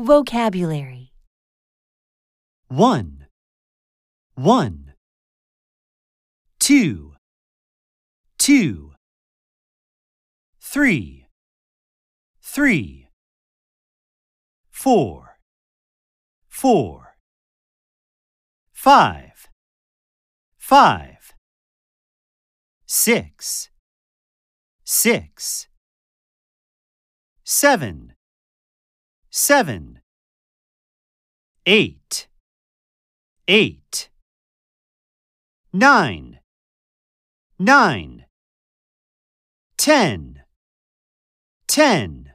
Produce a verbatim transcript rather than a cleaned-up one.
Vocabulary. One, one. Two, two. Three, three. Four, four. Five, five. Six, six. Seven, seven. Eight, eight. Nine, nine. Ten, ten.